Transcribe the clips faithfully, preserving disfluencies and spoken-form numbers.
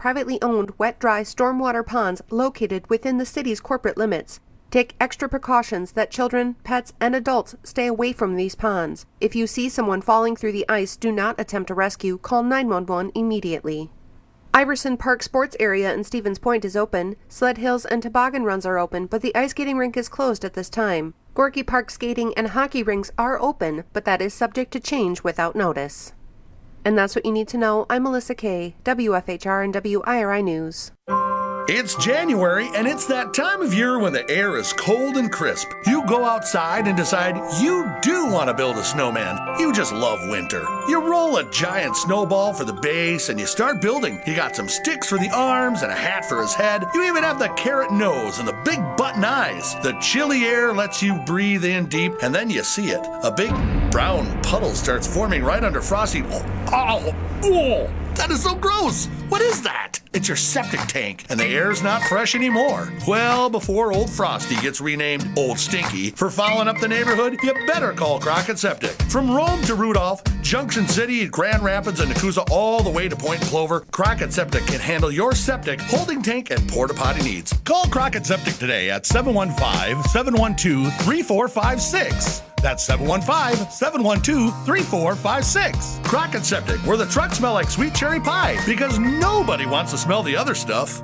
privately owned wet-dry stormwater ponds located within the city's corporate limits. Take extra precautions that children, pets, and adults stay away from these ponds. If you see someone falling through the ice, do not attempt a rescue. Call nine one one immediately. Iverson Park Sports Area in Stevens Point is open. Sled hills and toboggan runs are open, but the ice skating rink is closed at this time. Gorky Park skating and hockey rinks are open, but that is subject to change without notice. And that's what you need to know. I'm Melissa Kay, W F H R and W I R I News. It's January, and it's that time of year when the air is cold and crisp. You go outside and decide you do want to build a snowman. You just love winter. You roll a giant snowball for the base, and you start building. You got some sticks for the arms and a hat for his head. You even have the carrot nose and the big button eyes. The chilly air lets you breathe in deep, and then you see it. A big brown puddle starts forming right under Frosty. Oh, oh, oh, that is so gross. What is that? It's your septic tank, and the air's not fresh anymore. Well, before old Frosty gets renamed Old Stinky for fouling up the neighborhood, you better call Crockett Septic. From Rome to Rudolph, Junction City, Grand Rapids, and Nakusa, all the way to Point Clover, Crockett Septic can handle your septic, holding tank, and porta potty needs. Call Crockett Septic today at seven one five, seven one two, three four five six. That's seven one five, seven one two, three four five six. Crockett Septic, where the trucks smell like sweet cherry pie, because nobody wants to smell the other stuff.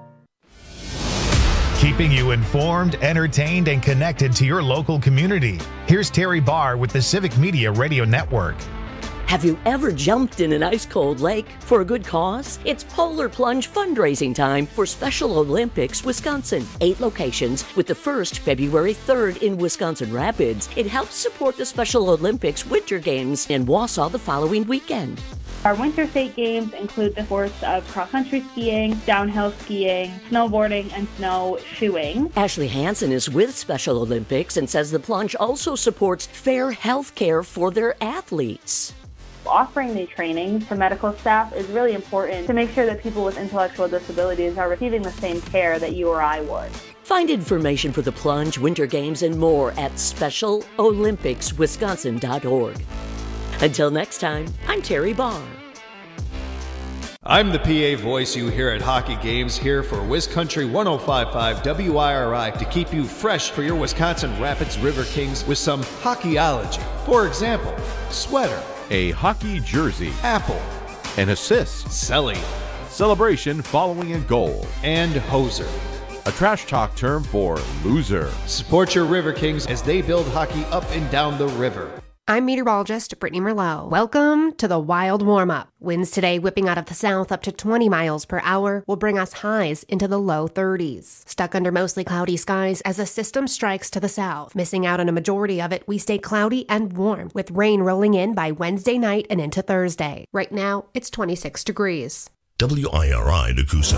Keeping you informed, entertained, and connected to your local community. Here's Terry Barr with the Civic Media Radio Network. Have you ever jumped in an ice-cold lake for a good cause? It's Polar Plunge fundraising time for Special Olympics Wisconsin. Eight locations, with the first February third in Wisconsin Rapids. It helps support the Special Olympics Winter Games in Wausau the following weekend. Our winter state games include the sports of cross-country skiing, downhill skiing, snowboarding, and snowshoeing. Ashley Hansen is with Special Olympics and says the plunge also supports fair health care for their athletes. Offering the training for medical staff is really important to make sure that people with intellectual disabilities are receiving the same care that you or I would. Find information for the plunge, Winter Games, and more at special olympics wisconsin dot org. Until next time, I'm Terry Barr. I'm the P A voice you hear at hockey games, here for WisCountry one oh five point five W I R I to keep you fresh for your Wisconsin Rapids River Kings with some hockeyology. For example, sweater, a hockey jersey, apple, an assist, celly, celebration following a goal, and hoser, a trash talk term for loser. Support your River Kings as they build hockey up and down the river. I'm meteorologist Brittany Merlot. Welcome to the Wild Warm-Up. Winds today whipping out of the south up to twenty miles per hour will bring us highs into the low thirties. Stuck under mostly cloudy skies as a system strikes to the south. Missing out on a majority of it, we stay cloudy and warm, with rain rolling in by Wednesday night and into Thursday. Right now, it's twenty-six degrees. W I R I Nakusa.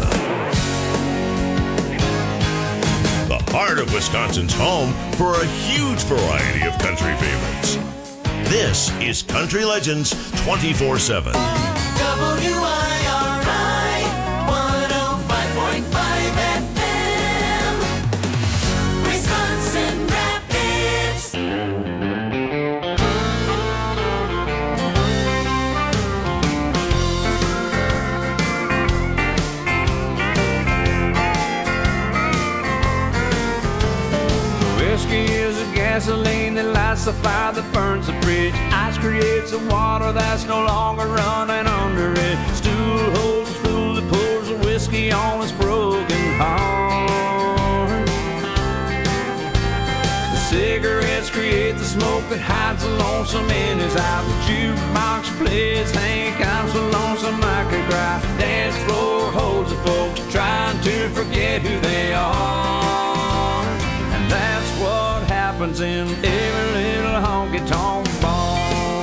The heart of Wisconsin's home for a huge variety of country favorites. This is Country Legends twenty-four seven. W I R I one oh five point five F M, Wisconsin Rapids. Whiskey is a gasoline that lights the fire that burns the bridge. Ice creates the water that's no longer running under it. Stool holds the fool that pours the whiskey on his broken heart. The cigarettes create the smoke that hides the lonesome in his eye. The jukebox plays Hank, I'm so lonesome I could cry. Dance floor holds the folks trying to forget who they are. And that's what happens in every little honky-tonk bar.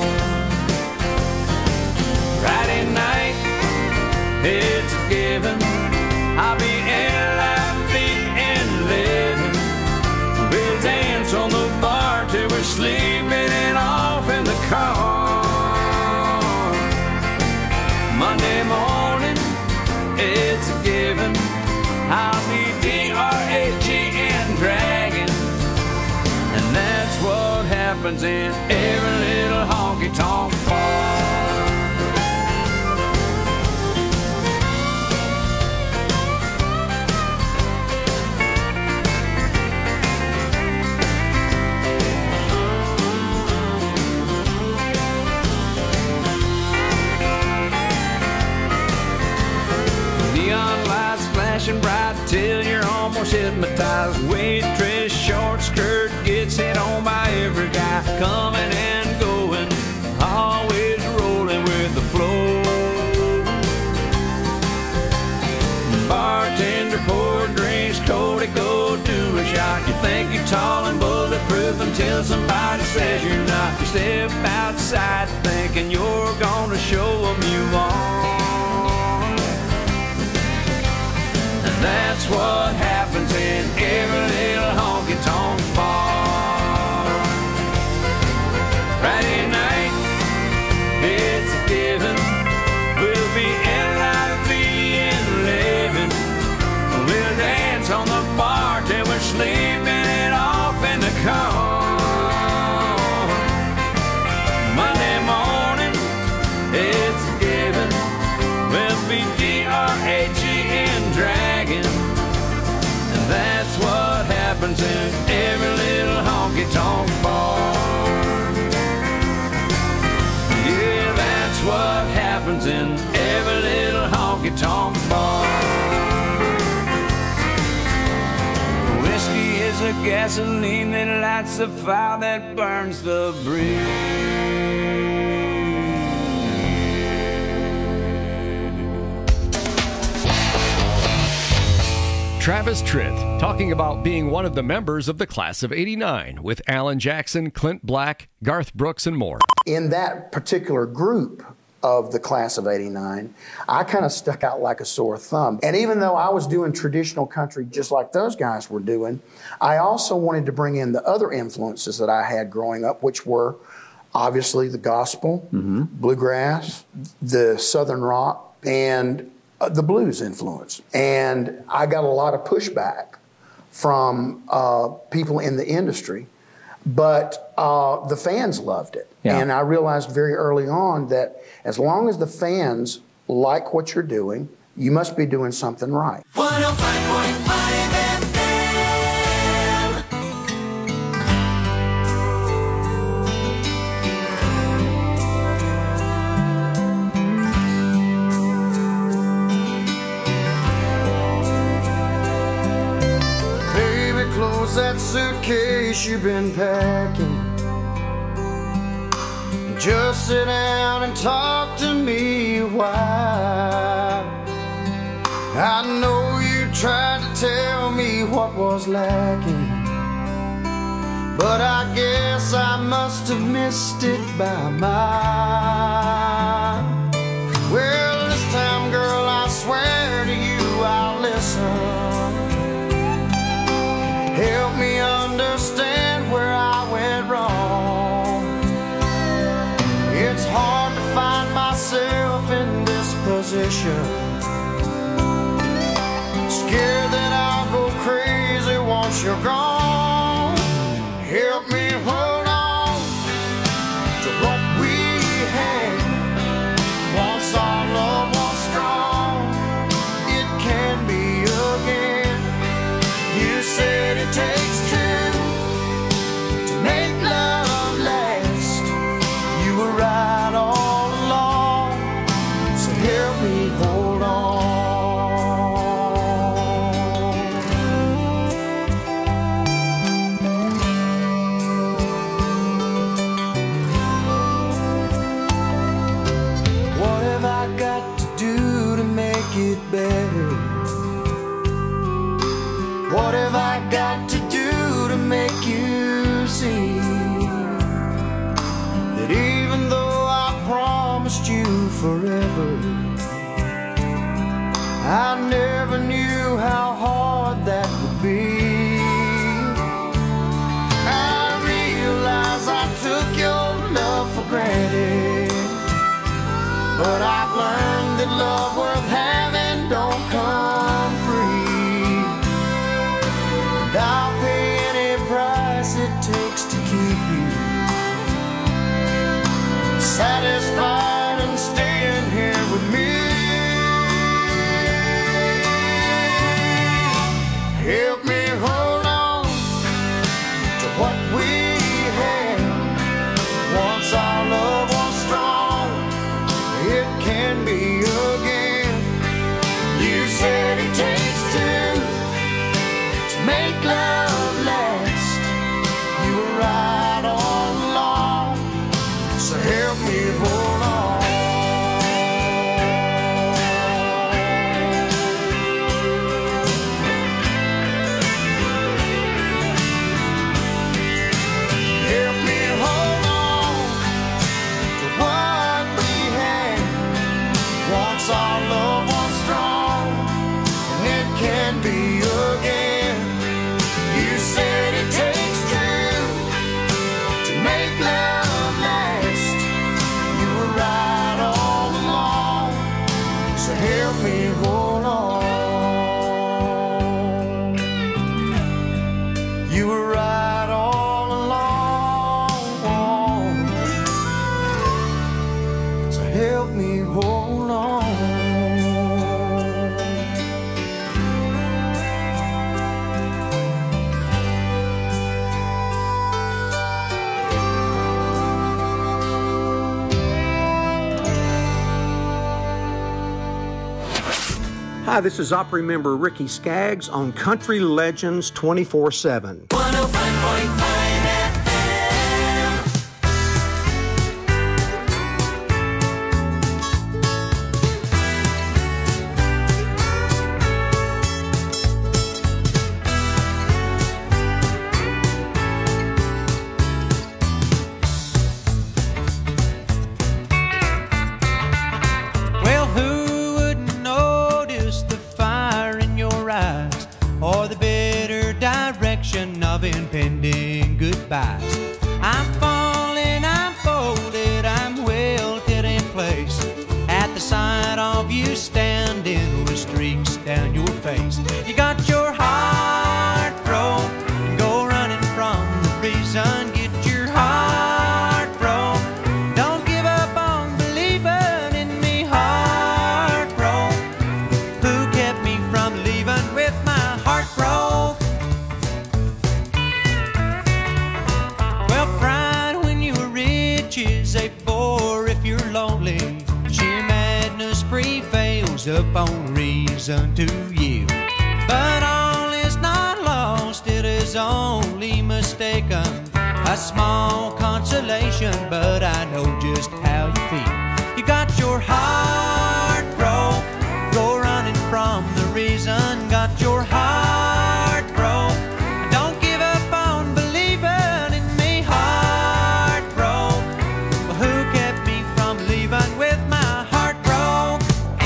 Friday night, it's a given, I'll be in live beat and living. We'll dance on the bar till we're sleeping and off in the car. Monday morning, it's a given, I'll be D R A G and dragging. And that's what happens in every little honky-tonk bar. Neon lights flashing bright till you're almost hypnotized. Waitress short skirt gets hit on by every guy. Coming and going, always rolling with the flow. Bartender pour drinks, Cody, go do a shot. You think you're tall and bulletproof until somebody says you're not. You step outside thinking you're gonna show them you are. And that's what happens in every little honky-tonk bar. Friday night, it's a given. We'll be L I V in living. We'll dance on the bar till we're sleeping it off in the car. Monday morning, it's a given. We'll be D R A G and dragging. And that's what happens in every little honky-tonk bar. Yeah, that's what happens in every little honky-tonk bar. Whiskey is a gasoline that lights the fire that burns the bridge. Travis Tritt talking about being one of the members of the class of eighty-nine with Alan Jackson, Clint Black, Garth Brooks, and more. In that particular group of the class of eighty-nine, I kind of stuck out like a sore thumb. And even though I was doing traditional country just like those guys were doing, I also wanted to bring in the other influences that I had growing up, which were obviously the gospel, mm-hmm. bluegrass, the southern rock, and uh, the blues influence. And I got a lot of pushback from uh, people in the industry, but uh, the fans loved it. Yeah. And I realized very early on that as long as the fans like what you're doing, you must be doing something right. one oh five point five F M. Baby, close that suitcase you've been packing. Just sit down and talk to me a while. I know you tried to tell me what was lacking, but I guess I must have missed it by mile. Well, this time, girl, I swear to you I'll listen. Help me understand where I went wrong. It's hard to find myself in this position. Scared that I'll go crazy once you're gone. Help me hold on to what we had. Once our love was strong, it can be again. You said it takes two to make love last. You were right all along, so help me hold on. What have I got to do to make it better? What have I got to do to make you see that even though I promised you forever, I never knew how hard that would be. I realize I took your love for granted, but I've learned that love worth having don't come free. And I'll pay any price it takes to keep you satisfied and staying here with me. Hi, this is Opry member Ricky Skaggs on Country Legends twenty-four seven. one oh five point five F M. Well, who wouldn't notice the fire in your eyes or the bitter direction of impending goodbyes? I'm falling, I'm folded, I'm wilted in place at the sight of you standing with streaks down your face. You got your heart broke and go running from the reason. Get your heart broke. Don't give up on believing in me. Heart broke. Who kept me from leaving with my heart broke? Well, pride when you're rich is a bore if you're lonely. Sheer madness prevails upon reason to yield. But all is not lost, it is only mistaken. A small consolation, but I know just how you feel. You got your heart broke, go running from the reason. Got your heart broke, don't give up on believing in me. Heart broke, well, who kept me from leaving with my heart broke?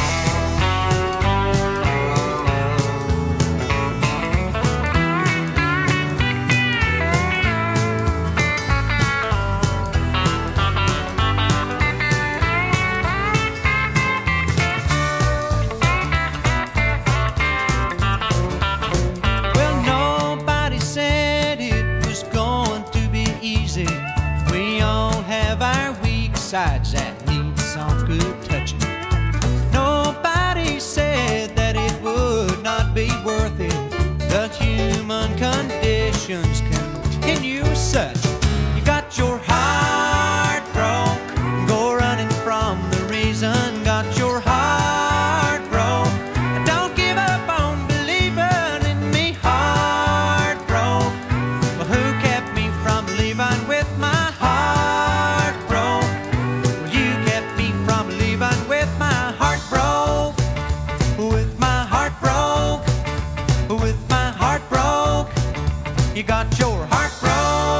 Well, nobody said it was going to be easy. We all have our weak sides that need some good touching. Nobody said that it would not be worth it. The human conditions continue such. You got your heart broke, go running from the reason. Got your heart broke, don't give up on believing in me. Heart broke, well, who kept me from leaving with my heart broke? Well, you kept me from leaving with my heart broke. With my heart broke, with my heart broke. You got your heart broke.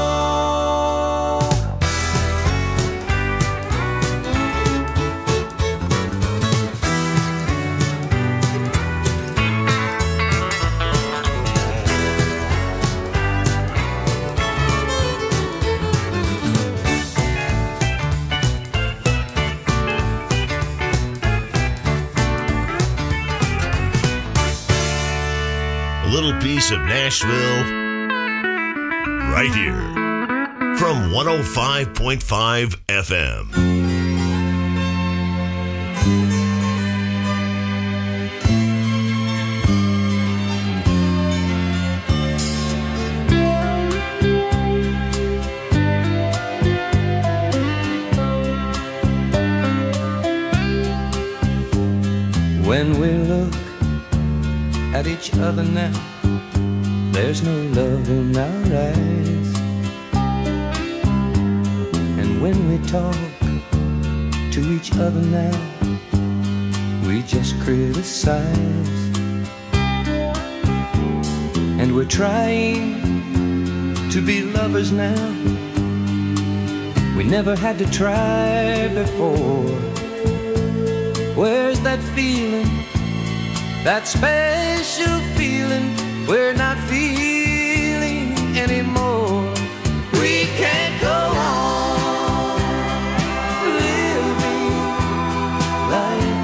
A little piece of Nashville right here from one oh five point five F M. When we look at each other now, there's no love in our eyes. And when we talk to each other now, we just criticize. And we're trying to be lovers now. We never had to try before. Where's that feeling? That special feeling we're not feeling anymore. We can't go on living like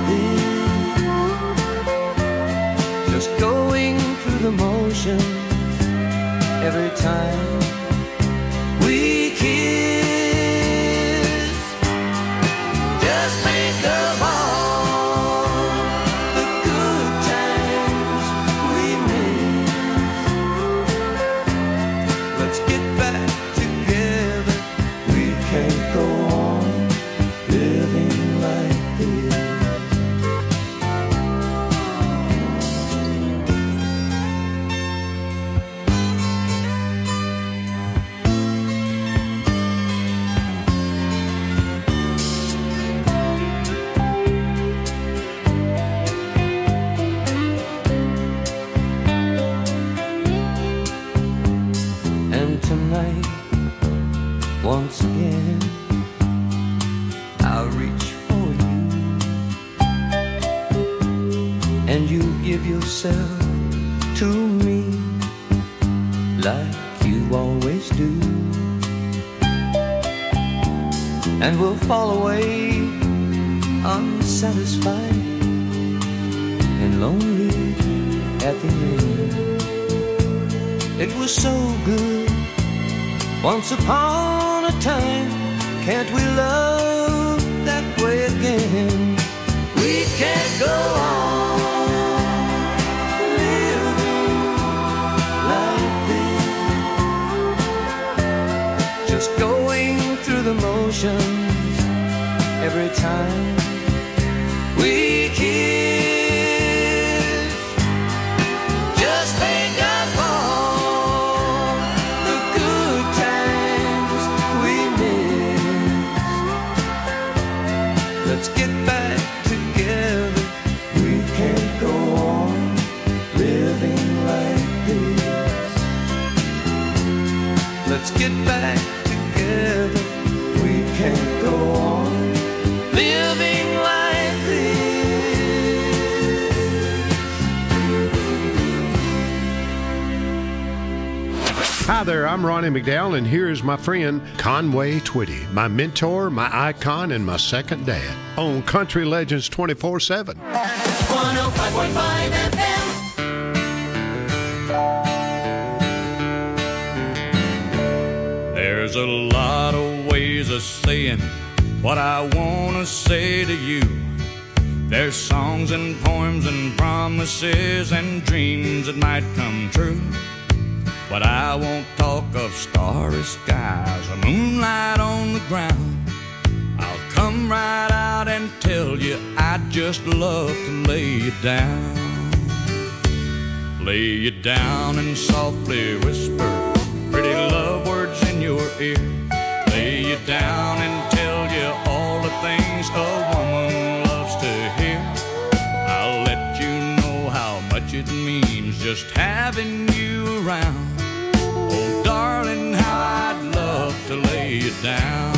this, just going through the motions every time we kiss. Just think of all yourself to me like you always do, and we'll fall away unsatisfied and lonely at the end. It was so good once upon a time. Can't we love that way again? We can't go on living like this, just going through the motions every time we kiss. Just think of all the good times we missed. Let's get back together. We can't go on living like this. Let's get back together. We can't go on living like this. Hi there, I'm Ronnie McDowell, and here's my friend Conway Twitty, my mentor, my icon, and my second dad on Country Legends twenty-four seven. one oh five point five F M. There's a lot of ways of saying what I want to say to you. There's songs and poems and promises and dreams that might come true. But I won't talk of starry skies or moonlight on the ground. I'll come right out and tell you I'd just love to lay you down. Lay you down and softly whisper pretty love words in your ear. Lay you down and tell you all the things a woman loves to hear. I'll let you know how much it means just having you around. Oh, darling, how I'd love to lay you down.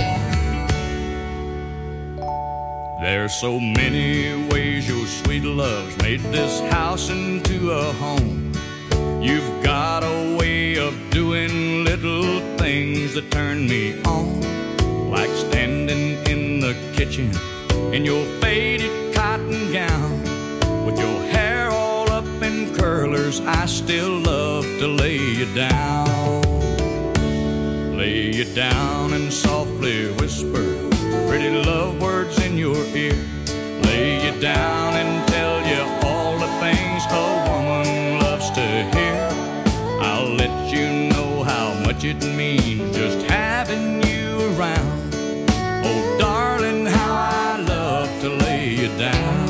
There's so many ways your sweet love's made this house into a home. You've got a way of doing little things that turn me on, like standing in the kitchen in your faded cotton gown with your hair all up in curlers. I still love to lay you down. Lay you down and softly whisper pretty love words in your ear. Lay you down and tell you all the things a woman loves to hear. I'll let you know how much it means just having you around. Oh, darling, how I love to lay you down.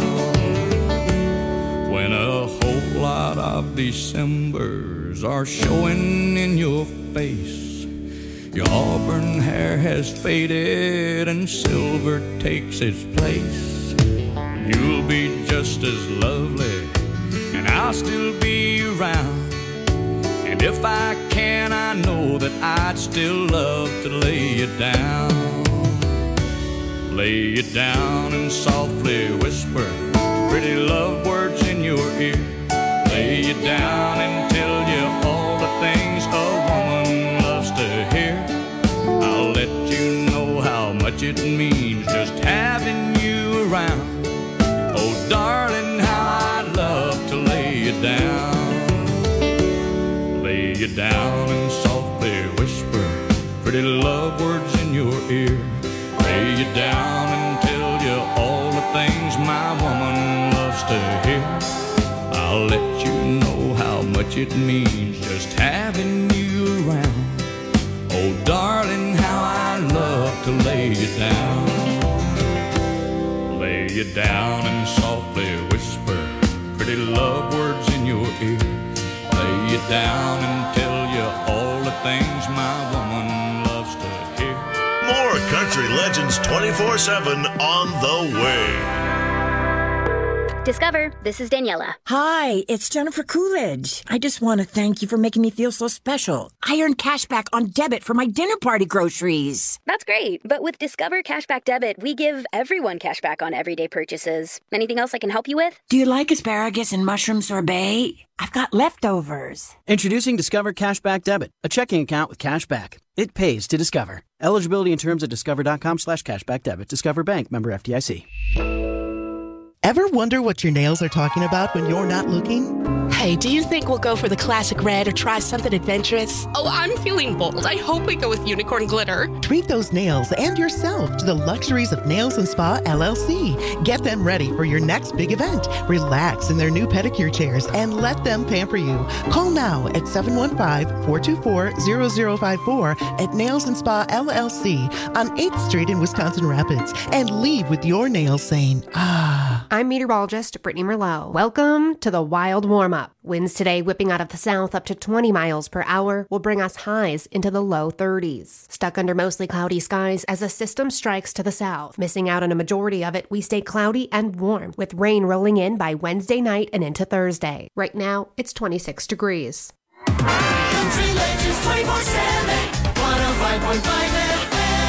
When a whole lot of Decembers are showing in your face, your auburn hair has faded and silver takes its place. You'll be just as lovely and I'll still be around. And if I can, I know that I'd still love to lay you down. Lay you down and softly whisper pretty love words in your ear. Lay you down and tell you all the things a woman loves to hear. I'll let you know how much it means just having you around. Oh, darling, how I'd love to lay you down. Lay you down and softly whisper pretty love words in your ear. Lay you down and tell you all the things my woman loves to hear. I'll let you know how much it means just having you around. Oh, darling, how I love to lay you down. Lay you down and softly whisper pretty love words in your ear. Lay you down and tell you all the things my woman loves to hear. More Country Legends twenty-four seven on the way. Discover, this is Daniela. Hi, it's Jennifer Coolidge. I just want to thank you for making me feel so special. I earned cash back on debit for my dinner party groceries. That's great, but with Discover Cashback Debit, we give everyone cash back on everyday purchases. Anything else I can help you with? Do you like asparagus and mushroom sorbet? I've got leftovers. Introducing Discover Cashback Debit, a checking account with cash back. It pays to Discover. Eligibility and terms at discover.com slash cashback debit. Discover Bank, member F D I C. Ever wonder what your nails are talking about when you're not looking? Hey, do you think we'll go for the classic red or try something adventurous? Oh, I'm feeling bold. I hope we go with unicorn glitter. Treat those nails and yourself to the luxuries of Nails and Spa, L L C. Get them ready for your next big event. Relax in their new pedicure chairs and let them pamper you. Call now at seven one five, four two four, zero zero five four at Nails and Spa, L L C on eighth Street in Wisconsin Rapids and leave with your nails saying, ah. I'm meteorologist Brittany Merlot. Welcome to the Wild Warm-Up. Winds today whipping out of the south up to twenty miles per hour will bring us highs into the low thirties. Stuck under mostly cloudy skies as a system strikes to the south. Missing out on a majority of it, we stay cloudy and warm with rain rolling in by Wednesday night and into Thursday. Right now, it's twenty-six degrees. Country Legends twenty-four seven, one oh five point five F M.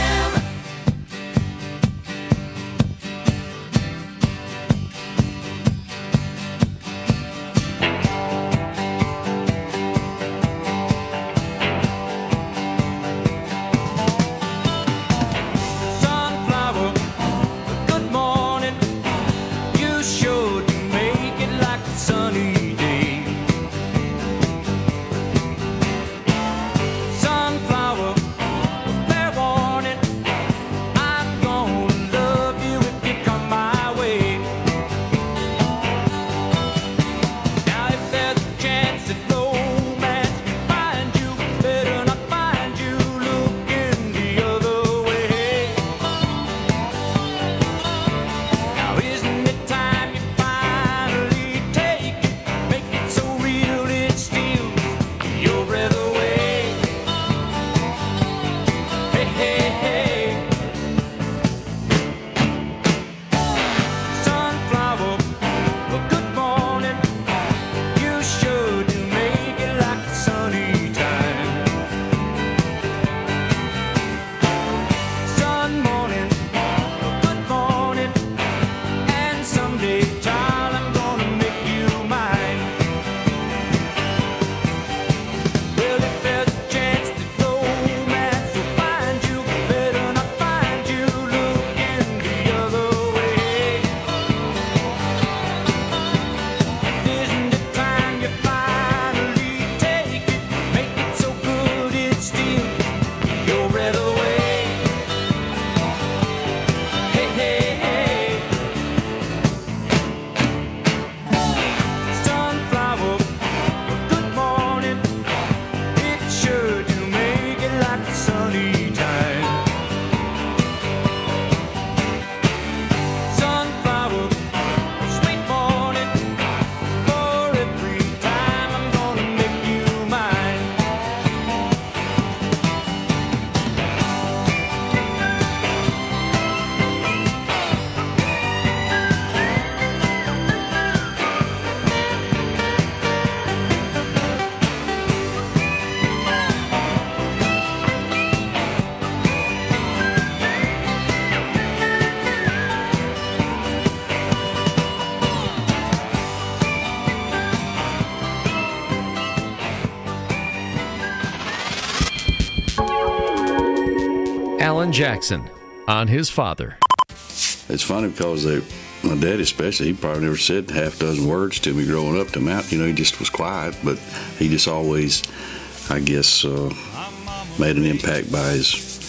Alan Jackson on his father. It's funny because they, my dad especially, he probably never said half a dozen words to me growing up to Mount. You know, he just was quiet, but he just always, I guess, uh, made an impact by his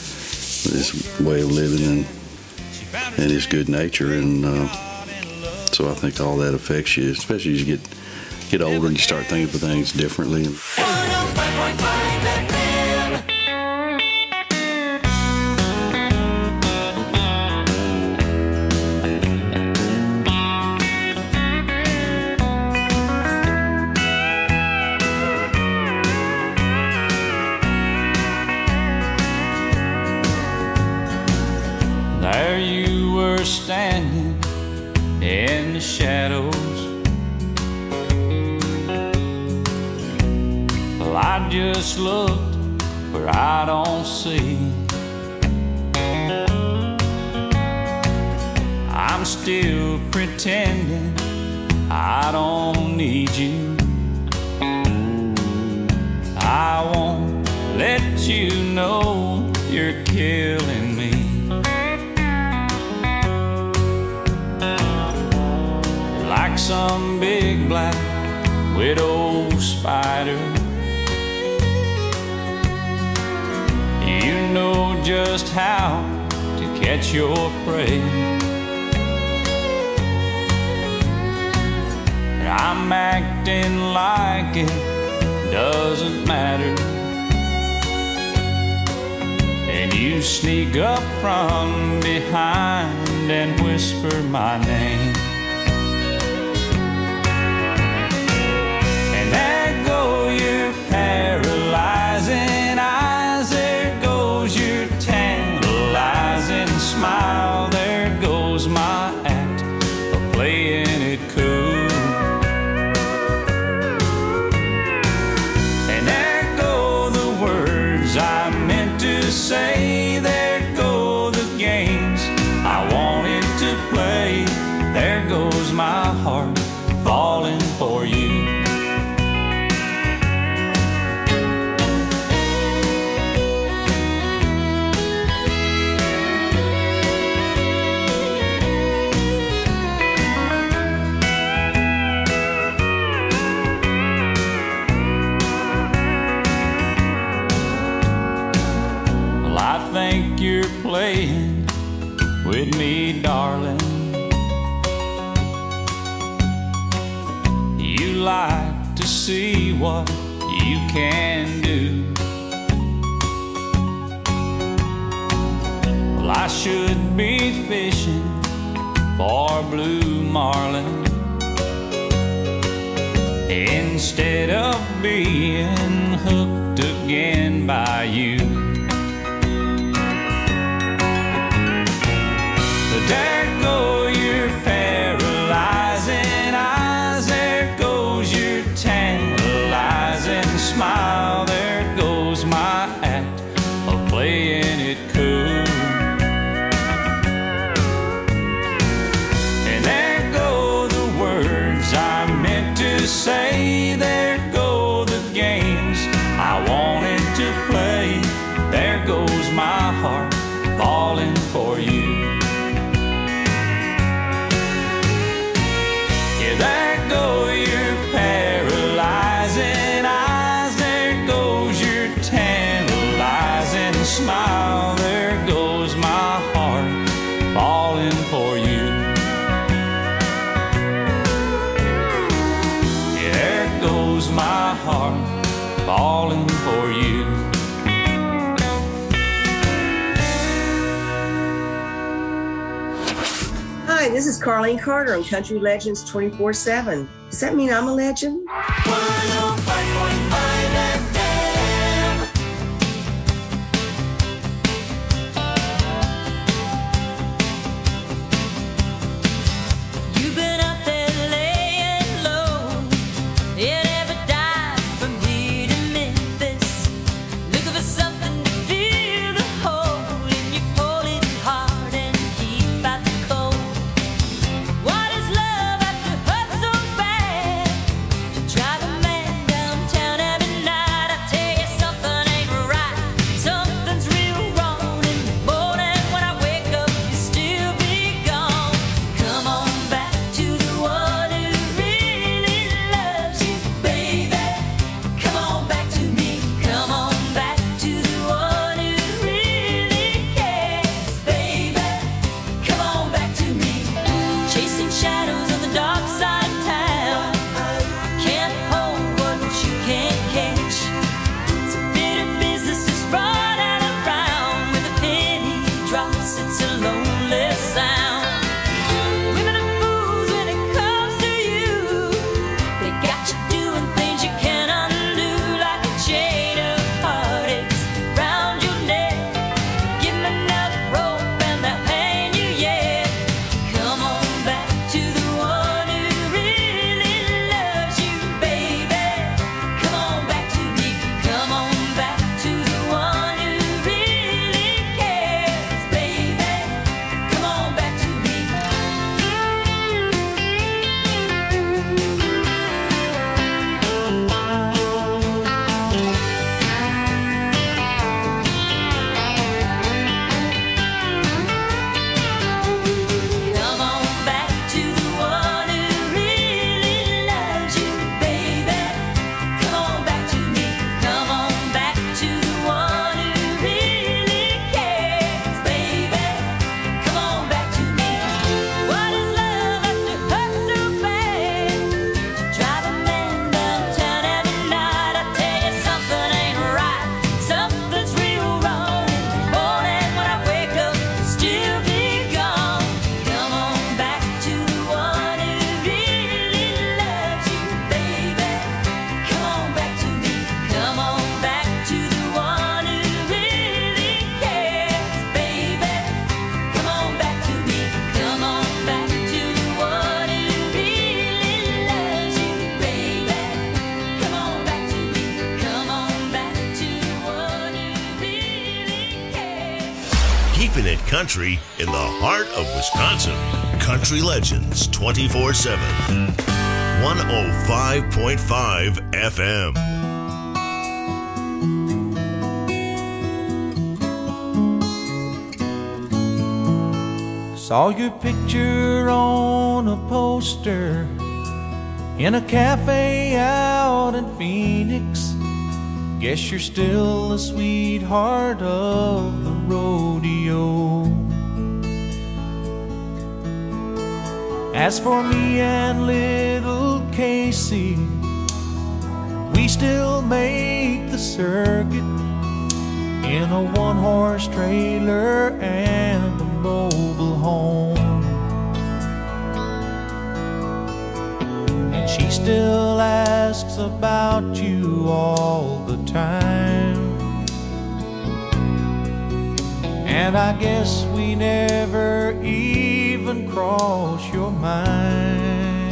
his way of living and, and his good nature. And uh, so I think all that affects you, especially as you get, get older and you start thinking of things differently. There you were standing in the shadows just looked where I don't see. I'm still pretending I don't need you. I won't let you know you're killing me. You're like some big black widow spider. You know just how to catch your prey. I'm acting like it doesn't matter, and you sneak up from behind and whisper my name. And there go your paralyzing eyes, there goes your tantalizing smile, there goes my act of playing it cool. I meant to say, there go the games I wanted to play. There goes my heart falling for you. Think you're playing with me, darling. You like to see what you can do. Well, I should be fishing for blue marlin instead of being hooked again by you. There go your paralyzing eyes, there goes your tantalizing smile, there goes my act of playing it cool. And there go the words I meant to say, there go the games I wanted to play, there goes my heart falling for you. There go your paralyzing eyes, there goes your tantalizing smile, there goes my heart falling for you. Yeah, there goes my heart falling for you. Hi, this is Carlene Carter on Country Legends twenty-four seven. Does that mean I'm a legend? one oh five point five F M. You've been up there laying low. You never died from here to Memphis. Looking for something to fill the hole, and you pull it hard and keep out the cold. What is love after hurt so bad? To drive a man downtown Abbey hit country in the heart of Wisconsin. Country Legends twenty-four seven. one oh five point five F M. Saw your picture on a poster in a cafe out in Phoenix. Guess you're still the sweetheart of the rodeo. As for me and little Casey, we still make the circuit in a one-horse trailer and a mobile home. And she still asks about you all the time. And I guess we never even cross your mind.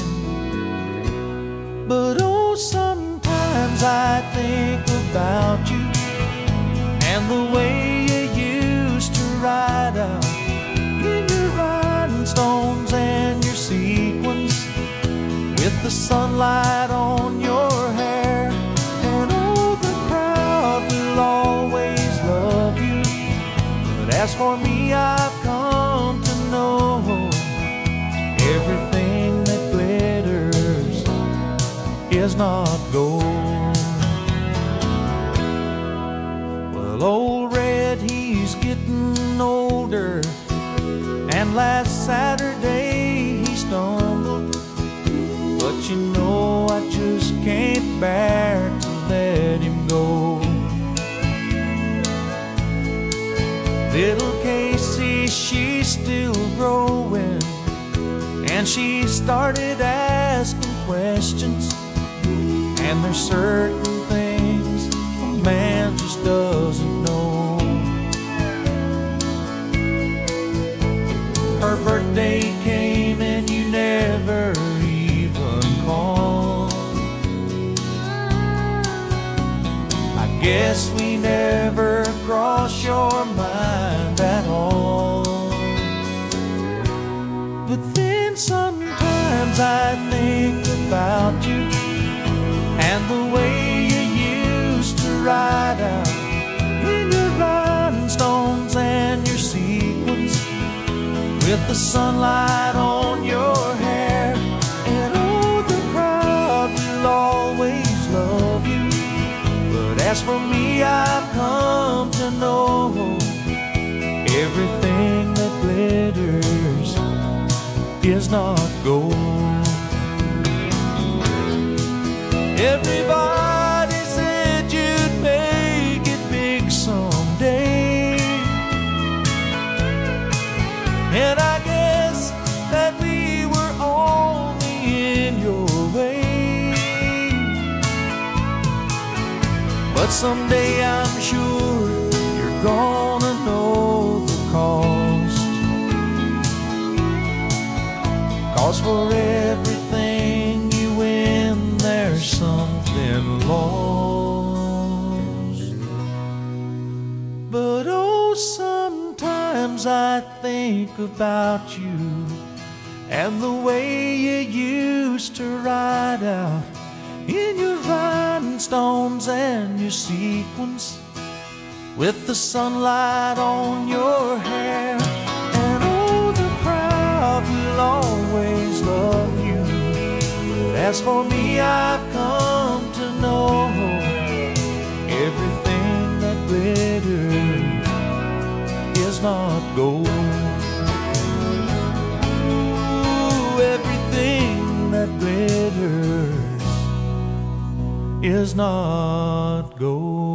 But oh, sometimes I think about you and the way you used to ride out in your rhinestones and your sequins, with the sunlight on your hair. And oh, the crowd will always love you. But as for me, I've come to know everything that glitters is not gold. Well, old Red, he's getting older, and last Saturday he stumbled. But you know I just can't bear to let him go. Little Casey, she's still growing, and she started asking questions. And there's certain things a man just doesn't know. Her birthday came and you never even called. I guess we never crossed your mind at all. But then sometimes I think about you and the way you used to ride out in your rhinestones and your sequins, with the sunlight on your hair. And oh, the crowd will always love you. But as for me, I've come to know everything that glitters is not gold. Everybody said you'd make it big someday, and I guess that we were only in your way. But someday I'm sure you're gonna know the cost. 'Cause for everything you win, there's something lost. But oh, sometimes I think about you and the way you used to ride out in your rhinestones and your sequins, with the sunlight on your hair. And oh, the crowd will always love you. But as for me, I've come to know everything that glitters is not gold. Ooh, everything that glitters is not gold.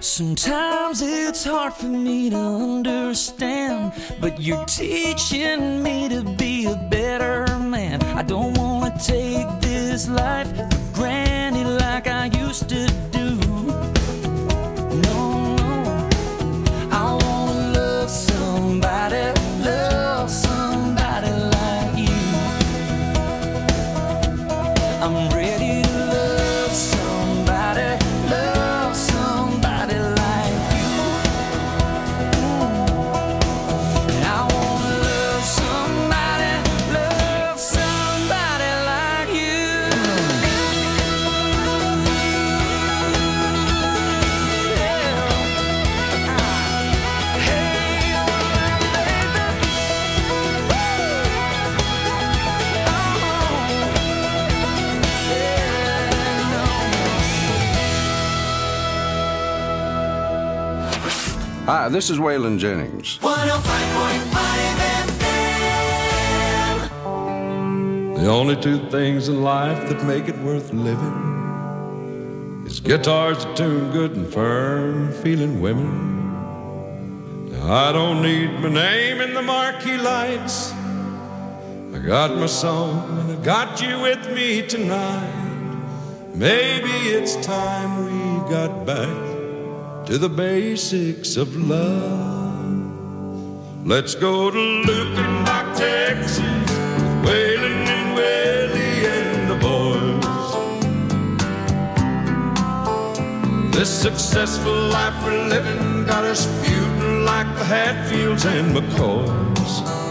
Sometimes it's hard for me to understand, but you're teaching me to be a better man. I don't wanna take this life for granted like I used to do. No, no, I wanna love somebody, love somebody like you. I'm ready to love somebody, love somebody like you. Mm. I wanna love somebody, love somebody like you. Hi, this is Waylon Jennings. one oh five point five F M. The only two things in life that make it worth living is guitars that tune good and firm, feeling women. Now, I don't need my name in the marquee lights. I got my song and I got you with me tonight. Maybe it's time we got back to the basics of love. Let's go to Lukenbach, Texas, with Waylon and Willie and the boys. This successful life we're living got us feuding like the Hatfields and McCoys.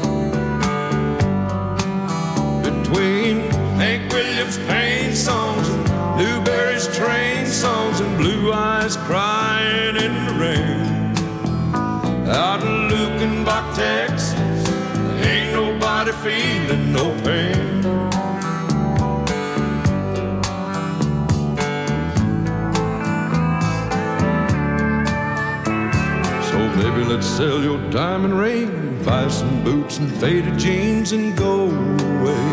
Between Hank Williams' pain songs and Newberry's train songs and Blue Eyes crying in the rain. Out in Lukenbach, Texas, ain't nobody feeling no pain. So baby, let's sell your diamond ring, buy some boots and faded jeans and go away.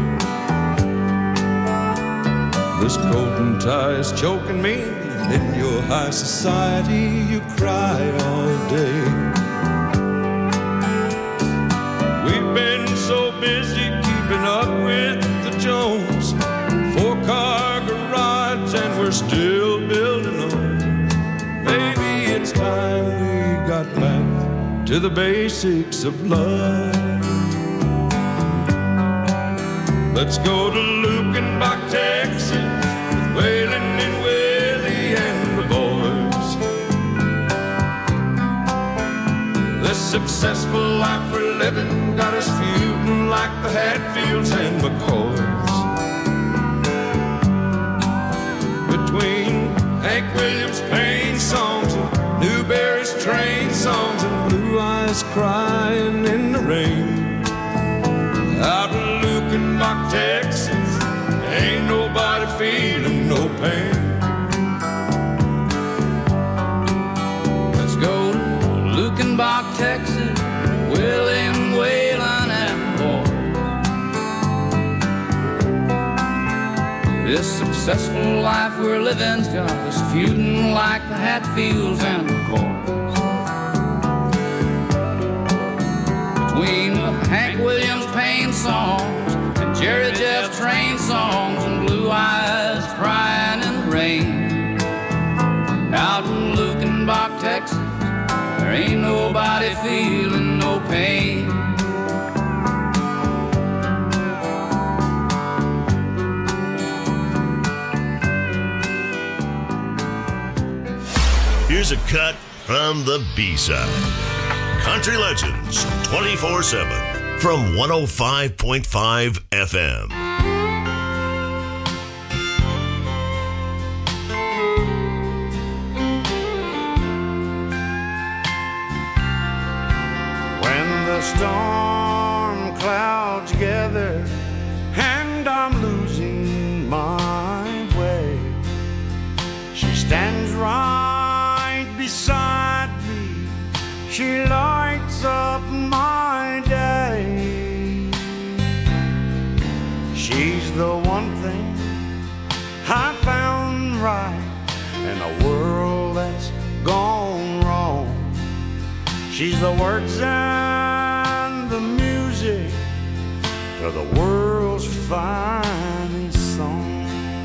This coat and tie is choking me, and in your high society you cry all day. We've been so busy keeping up with the Jones, four-car garage, and we're still building on. Maybe it's time we got back to the basics of love. Let's go to Lukenbach, Texas, with Waylon and Willie and the boys. This successful life we're living got us feuding like the Hatfields and McCoys. Between Hank Williams' pain songs and Newberry's train songs and Blue Eyes crying in the rain. Out in Lukenbach, Texas, ain't nobody feeling no pain. Let's go to Lukenbach, Texas, William, Waylon, and boys. This successful life we're living's got us feuding like the Hatfields and McCoys. Between the Hank Williams pain songs and Jerry Jeff train songs and Blue Eyes crying in the rain. Out in Lukenbach, Texas, there ain't nobody feeling no pain. Here's a cut from the B-side. Country Legends twenty-four seven from one oh five point five F M. When the storm clouds gather and I'm losing my way, she stands right beside me. She lights up my day. She's the one thing I found right in a world that's gone She's the words and the music to the world's finest song.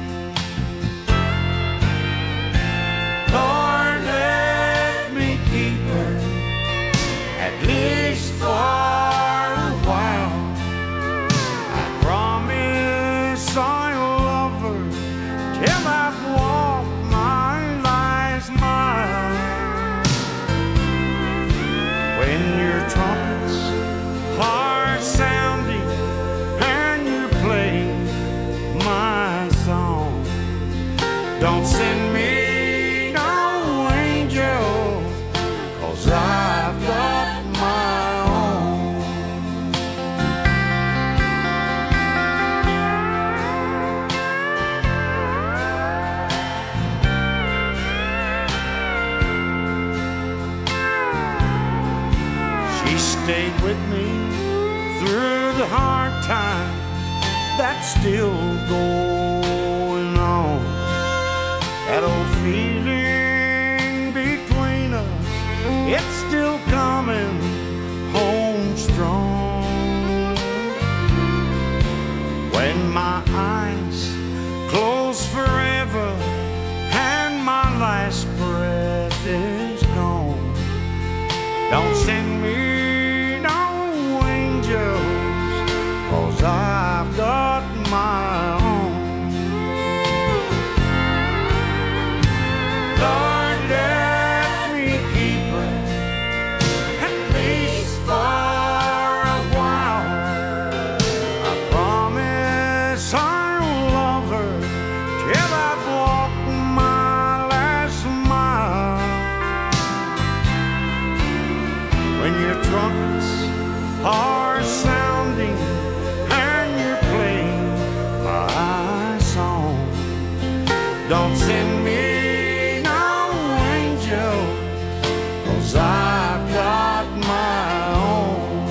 Lord, let me keep her at least for a while. I promise I'll love her till I've walked my life's mile. When your trumpets are sounding and you play my song, don't send me no angel, 'cause I've got my own. She stayed with me through the hard times that's still going on. That old feeling between us, it's still coming home strong. When my eyes close forever and my last breath is gone, don't send me no angels, 'cause I've got my own. Lord, let me keep her at least for a while. I promise I'll love her till I've walked my last mile. When your trumpets are sounding and you're playing my song, don't send me no angel, 'cause I've got my own.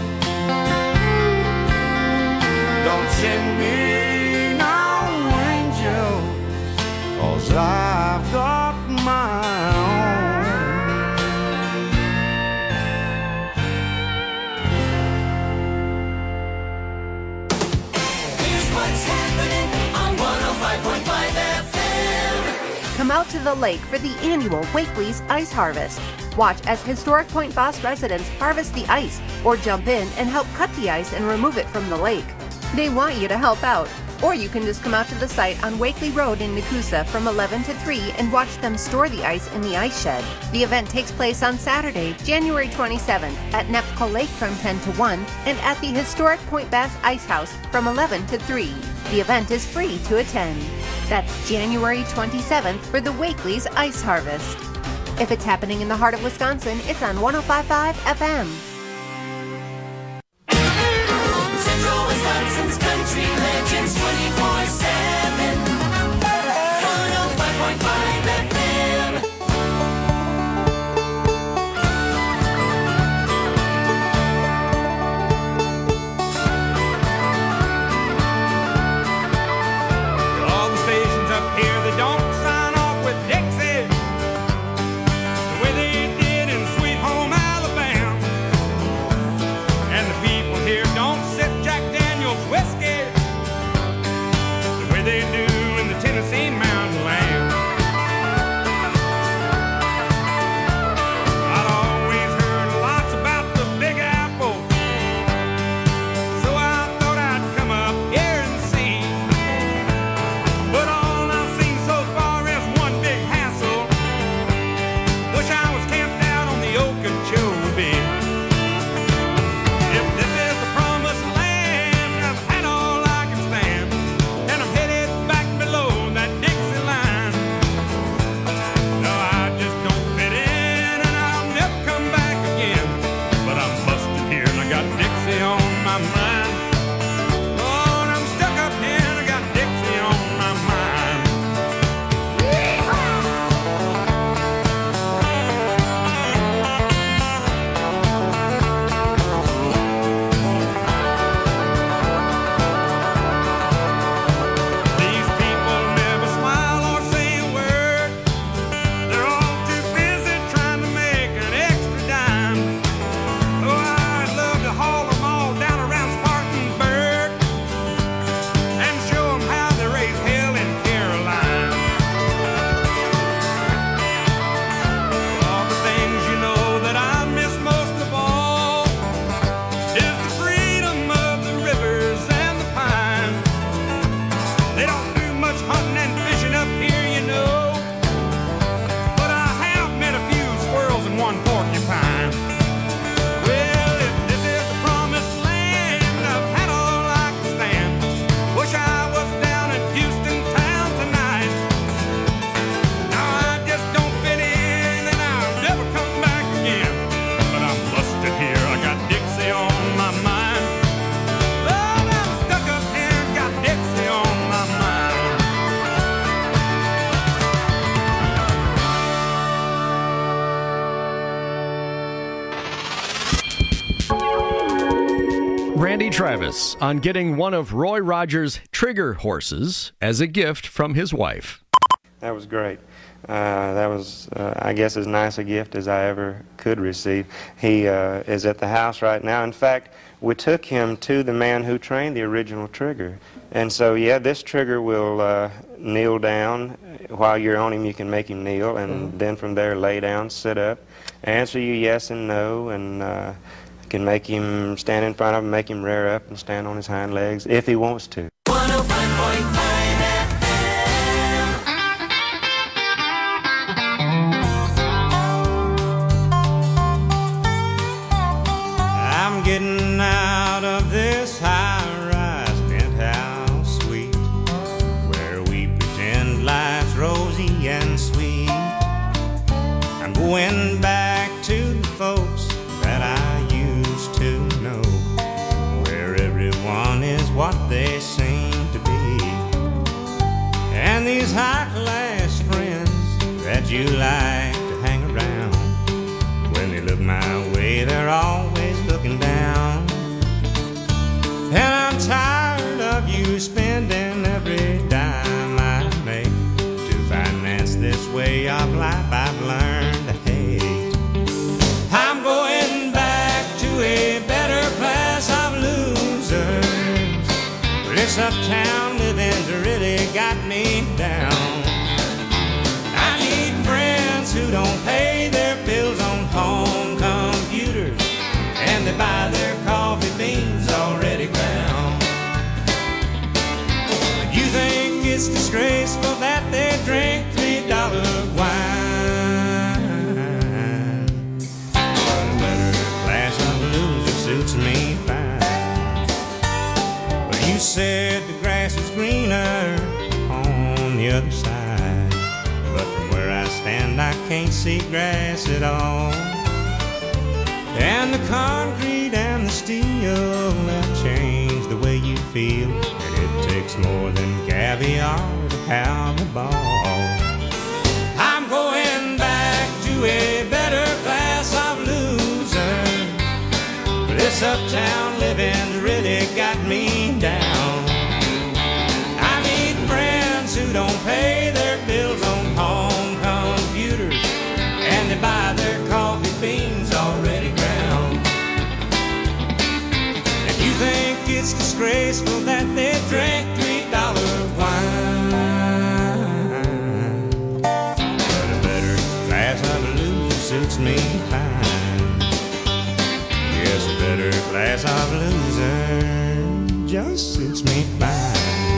Don't send me no angel, 'cause I've got my own. Here's what's happening on one oh five point five F M. Come out to the lake for the annual Wakely's Ice Harvest. Watch as Historic Point Boss residents harvest the ice or jump in and help cut the ice and remove it from the lake. They want you to help out, or you can just come out to the site on Wakely Road in Nakusa from eleven to three and watch them store the ice in the ice shed. The event takes place on Saturday, January twenty-seventh at Nepco Lake from ten to one and at the Historic Point Bass Ice House from eleven to three. The event is free to attend. That's January twenty-seventh for the Wakely's Ice Harvest. If it's happening in the heart of Wisconsin, it's on one oh five point five F M. Central Wisconsin's Country Legends twenty-four seven. one oh five point five F M. All the stations up here, they don't sign off with Dixie the way they did in Sweet Home Alabama. Randy Travis on getting one of Roy Rogers' trigger horses as a gift from his wife. That was great. Uh, that was, uh, I guess, as nice a gift as I ever could receive. He uh, is at the house right now. In fact, we took him to the man who trained the original trigger. And so, yeah, this trigger will uh, kneel down. While you're on him, you can make him kneel, and mm-hmm. then from there, lay down, sit up, answer you yes and no, and uh, can make him stand in front of him, make him rear up and stand on his hind legs if he wants to. one oh five point five F M. I'm getting out of this high-rise penthouse suite where we pretend life's rosy and sweet. I'm going back to the folks that I used to know, where everyone is what they seem to be. And these high-class friends that you like to hang around, when they look my way, they're always looking down. And I'm tired of you spending every dime I make to finance this way of life I've learned to hate. I'm going back to a better class of losers. This uptown living's really got me down. I need friends who don't pay their bills on home computers, and they buy their coffee beans already ground. You think it's disgraceful that they drink three dollar wine? A better class of losers suits me fine. But you said the grass is greener on the other side, but from where I stand I can't see grass at all. And the concrete and the steel have changed the way you feel, and it takes more than caviar to pound the ball. I'm going back to a better class of losers. This uptown living's really got me down. I need friends who don't pay their bills on home computers, and they buy their coffee beans already ground. If you think it's disgraceful that they drink three dollar wine, but a better class of losers suits me fine. Yes, a better class of losers just suits me fine.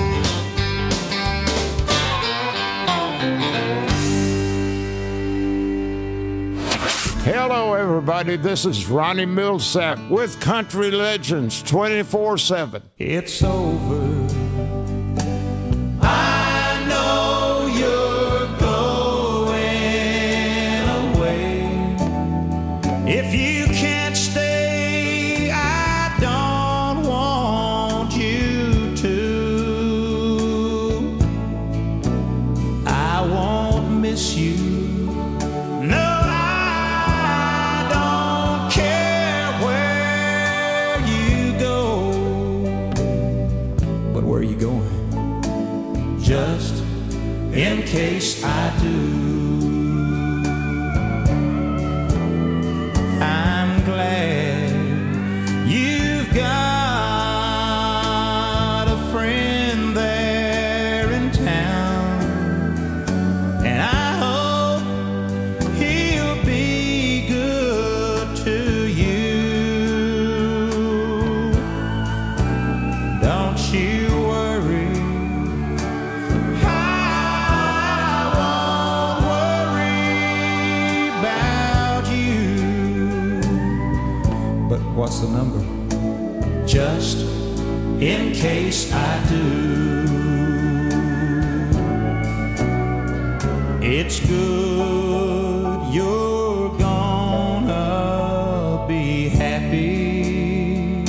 Hello, everybody. This is Ronnie Millsap with Country Legends twenty-four seven. It's over. I know you're going away. If you can't stay, I don't want you to. I won't miss you. No. Just in case I do, I'm glad you've got a friend there in town, and I hope he'll be good to you. Don't you worry, what's the number? Just in case I do. It's good you're gonna be happy.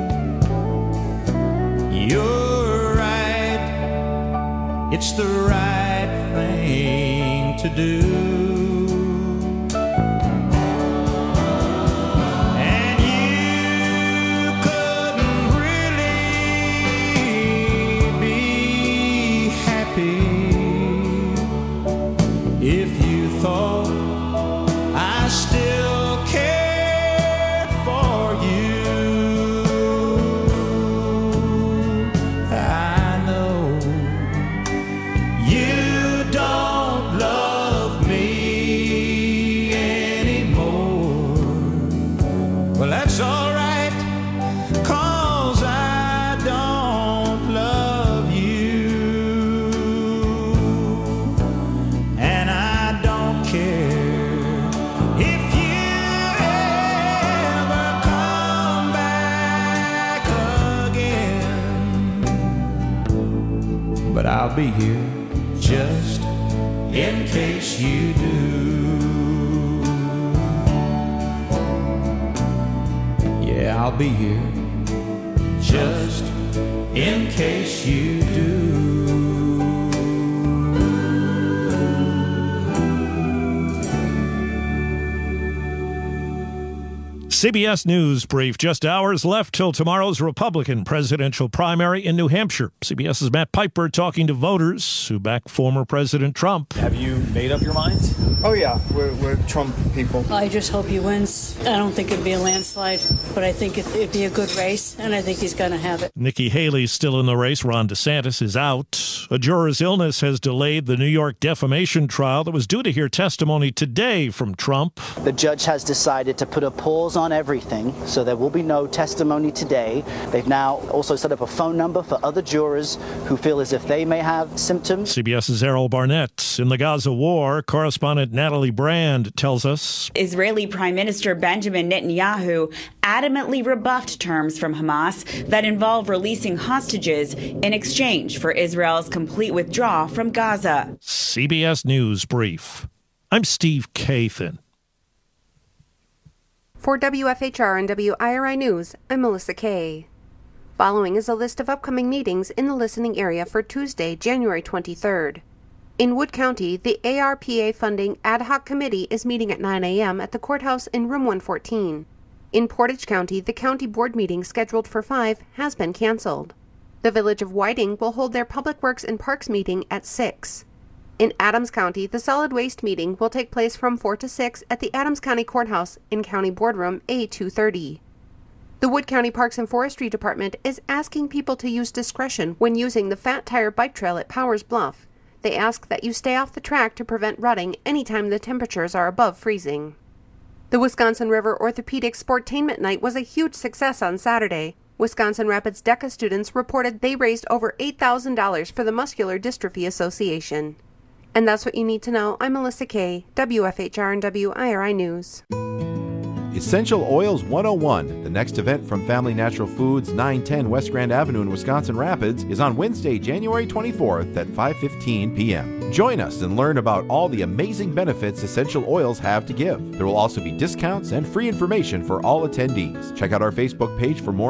You're right, it's the right thing to do. And you couldn't If you thought I still cared for you, I know you don't love me anymore. Well, that's all right, 'cause I don't love you, and I don't care if you ever come back again. But I'll be here just in case you do. Yeah, I'll be here just in case you do. C B S News brief. Just hours left till tomorrow's Republican presidential primary in New Hampshire. CBS's Matt Piper talking to voters who back former President Trump. Have you made up your minds? Oh, yeah. We're, we're Trump people. I just hope he wins. I don't think it'd be a landslide, but I think it, it'd be a good race, and I think he's going to have it. Nikki Haley's still in the race. Ron DeSantis is out. A juror's illness has delayed the New York defamation trial that was due to hear testimony today from Trump. The judge has decided to put a pause on everything, so there will be no testimony today. They've now also set up a phone number for other jurors who feel as if they may have symptoms. CBS's Errol Barnett. In the Gaza war, correspondent Natalie Brand tells us Israeli Prime Minister Benjamin Netanyahu adamantly rebuffed terms from Hamas that involve releasing hostages in exchange for Israel's complete withdrawal from Gaza. C B S News brief. I'm Steve Kathan. For W F H R and W I R I News, I'm Melissa Kay. Following is a list of upcoming meetings in the listening area for Tuesday, January twenty-third. In Wood County, the A R P A Funding Ad Hoc Committee is meeting at nine a.m. at the courthouse in room one fourteen. In Portage County, the county board meeting scheduled for five has been canceled. The Village of Whiting will hold their Public Works and Parks meeting at six. In Adams County, the solid waste meeting will take place from four to six at the Adams County Courthouse in County Boardroom A two thirty. The Wood County Parks and Forestry Department is asking people to use discretion when using the Fat Tire Bike Trail at Powers Bluff. They ask that you stay off the track to prevent rutting anytime the temperatures are above freezing. The Wisconsin River Orthopedic Sportainment Night was a huge success on Saturday. Wisconsin Rapids DECA students reported they raised over eight thousand dollars for the Muscular Dystrophy Association. And that's what you need to know. I'm Melissa Kay, W F H R and W I R I News. Essential Oils one oh one, the next event from Family Natural Foods, nine ten West Grand Avenue in Wisconsin Rapids, is on Wednesday, January twenty-fourth at five fifteen p.m. Join us and learn about all the amazing benefits essential oils have to give. There will also be discounts and free information for all attendees. Check out our Facebook page for more